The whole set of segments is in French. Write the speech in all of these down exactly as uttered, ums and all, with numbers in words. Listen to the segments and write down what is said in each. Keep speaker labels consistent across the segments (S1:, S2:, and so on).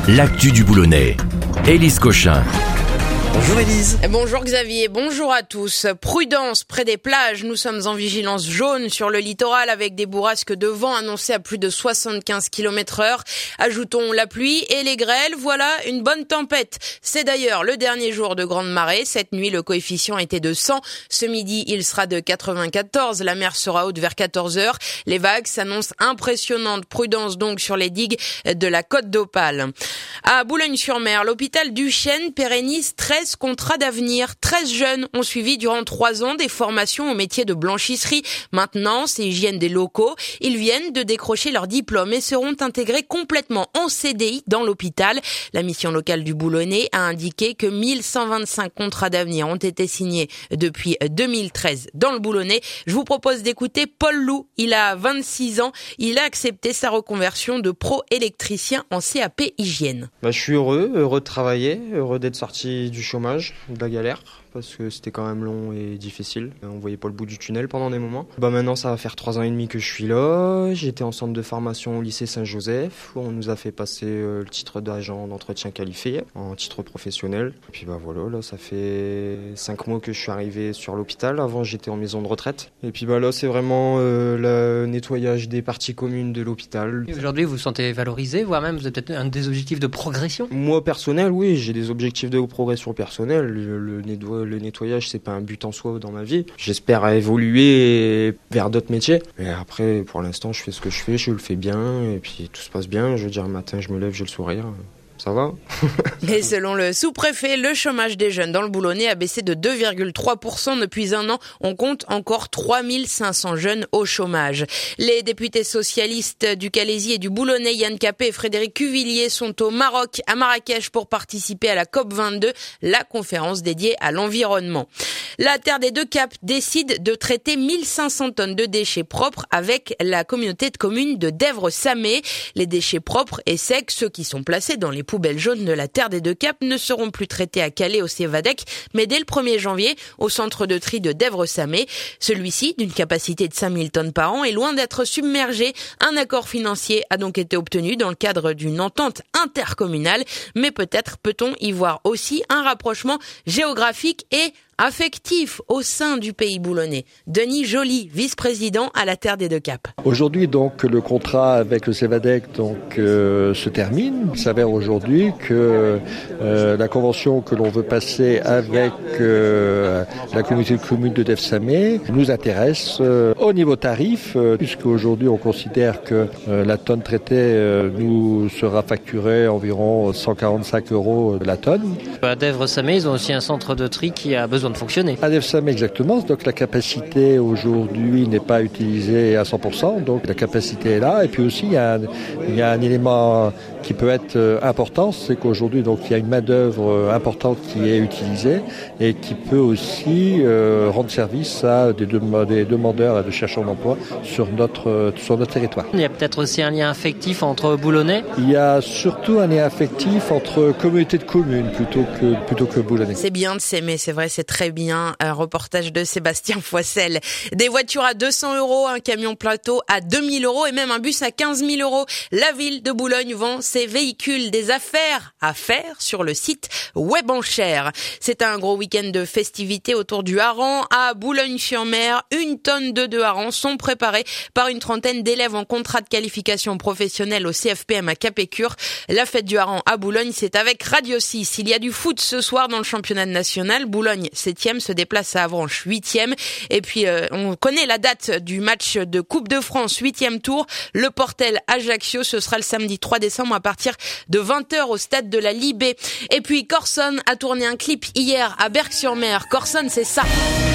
S1: l'actu du Boulonnais. Élise Cochin.
S2: Bonjour Élise.
S3: Bonjour Xavier, bonjour à tous. Prudence près des plages, nous sommes en vigilance jaune sur le littoral avec des bourrasques de vent annoncées à plus de soixante-quinze kilomètres heure. Ajoutons la pluie et les grêles, voilà une bonne tempête. C'est d'ailleurs le dernier jour de grande marée. Cette nuit, le coefficient était de cent. Ce midi, il sera de quatre-vingt-quatorze. La mer sera haute vers quatorze heures. Les vagues s'annoncent impressionnantes. Prudence donc sur les digues de la Côte d'Opale. À Boulogne-sur-Mer, l'hôpital Duchesne pérennise treize contrats d'avenir. treize jeunes ont suivi durant trois ans des formations au métier de blanchisserie, maintenance et hygiène des locaux. Ils viennent de décrocher leur diplôme et seront intégrés complètement en C D I dans l'hôpital. La mission locale du Boulonnais a indiqué que mille cent vingt-cinq contrats d'avenir ont été signés depuis deux mille treize dans le Boulonnais. Je vous propose d'écouter Paul Loup. Il a vingt-six ans. Il a accepté sa reconversion de pro-électricien en C A P hygiène.
S4: Bah, je suis heureux, heureux de travailler, heureux d'être sorti du chômage, de la galère, parce que c'était quand même long et difficile. On voyait pas le bout du tunnel pendant des moments. Bah maintenant, ça va faire trois ans et demi que je suis là. J'étais en centre de formation au lycée Saint-Joseph, où on nous a fait passer euh, le titre d'agent d'entretien qualifié, en titre professionnel. Et puis bah voilà, là, ça fait cinq mois que je suis arrivé sur l'hôpital. Avant, j'étais en maison de retraite. Et puis bah là, c'est vraiment euh, le nettoyage des parties communes de l'hôpital.
S2: Et aujourd'hui, vous vous sentez valorisé, voire même vous avez peut-être un des objectifs de progression ?
S4: Moi, personnel, oui, j'ai des objectifs de progression personnelle. Le, le, netto- le nettoyage, c'est pas un but en soi dans ma vie. J'espère évoluer vers d'autres métiers. Mais après, pour l'instant, je fais ce que je fais, je le fais bien, et puis tout se passe bien. Je veux dire, le matin, je me lève, j'ai le sourire. Ça va.
S3: Et selon le sous-préfet, le chômage des jeunes dans le Boulonnais a baissé de deux virgule trois pour cent depuis un an. On compte encore trois mille cinq cents jeunes au chômage. Les députés socialistes du Calaisis et du Boulonnais, Yann Capet et Frédéric Cuvillier, sont au Maroc, à Marrakech, pour participer à la COP vingt-deux, la conférence dédiée à l'environnement. La Terre des Deux Caps décide de traiter mille cinq cents tonnes de déchets propres avec la communauté de communes de Dèvres-Samé. Les déchets propres et secs, ceux qui sont placés dans les poubelles jaunes de la Terre des Deux Caps, ne seront plus traités à Calais au Cévadec, mais dès le premier janvier au centre de tri de Dèvres-Samé. Celui-ci, d'une capacité de cinq mille tonnes par an, est loin d'être submergé. Un accord financier a donc été obtenu dans le cadre d'une entente intercommunale, mais peut-être peut-on y voir aussi un rapprochement géographique et affectif au sein du pays boulonnais. Denis Joly, vice-président à la Terre des Deux Caps.
S5: Aujourd'hui, donc, le contrat avec le Cévadec donc euh, se termine. Il s'avère aujourd'hui que euh, la convention que l'on veut passer avec euh, la communauté de communes de Dèvres-Samé nous intéresse euh, au niveau tarif, euh, puisque aujourd'hui on considère que euh, la tonne traitée euh, nous sera facturée environ cent quarante-cinq euros de la tonne.
S2: À Dèvres-Samé, ils ont aussi un centre de tri qui a besoin de fonctionner.
S5: À Dèvres-Samé, exactement. Donc la capacité aujourd'hui n'est pas utilisée à cent pour cent. Donc la capacité est là. Et puis aussi, il y a un, il y a un élément qui peut être important, c'est qu'aujourd'hui, donc, il y a une main-d'œuvre importante qui est utilisée et qui peut aussi euh, rendre service à des, dem- des demandeurs et des chercheurs d'emploi sur notre, sur notre territoire.
S2: Il y a peut-être aussi un lien affectif entre Boulonnais.
S5: Il y a surtout un lien affectif entre communautés de communes plutôt que, plutôt que Boulonnais.
S3: C'est bien de s'aimer, c'est vrai, c'est très bien. Un reportage de Sébastien Foissel. Des voitures à deux cents euros, un camion plateau à deux mille euros et même un bus à quinze mille euros. La ville de Boulogne vend ses véhicules, des affaires à faire sur le site Web Enchères. C'est un gros week-end de festivités autour du hareng à Boulogne-sur-Mer. Une tonne de deux harengs sont préparés par une trentaine d'élèves en contrat de qualification professionnelle au C F P M à Capécure. La fête du hareng à Boulogne, c'est avec Radio six. Il y a du foot ce soir dans le championnat national. Boulogne, septième, se déplace à Avranches, huitième. Et puis, euh, on connaît la date du match de Coupe de France, huitième tour. Le Portel Ajaccio, ce sera le samedi trois décembre à partir de vingt heures au stade de la Libé. Et puis, Corson a tourné un clip hier à Berck-sur-Mer. Corson, c'est ça.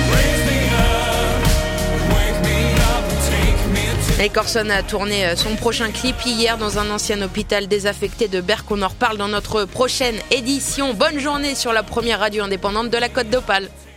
S3: Et Corson a tourné son prochain clip hier dans un ancien hôpital désaffecté de Berck. On en reparle dans notre prochaine édition. Bonne journée sur la première radio indépendante de la Côte d'Opale.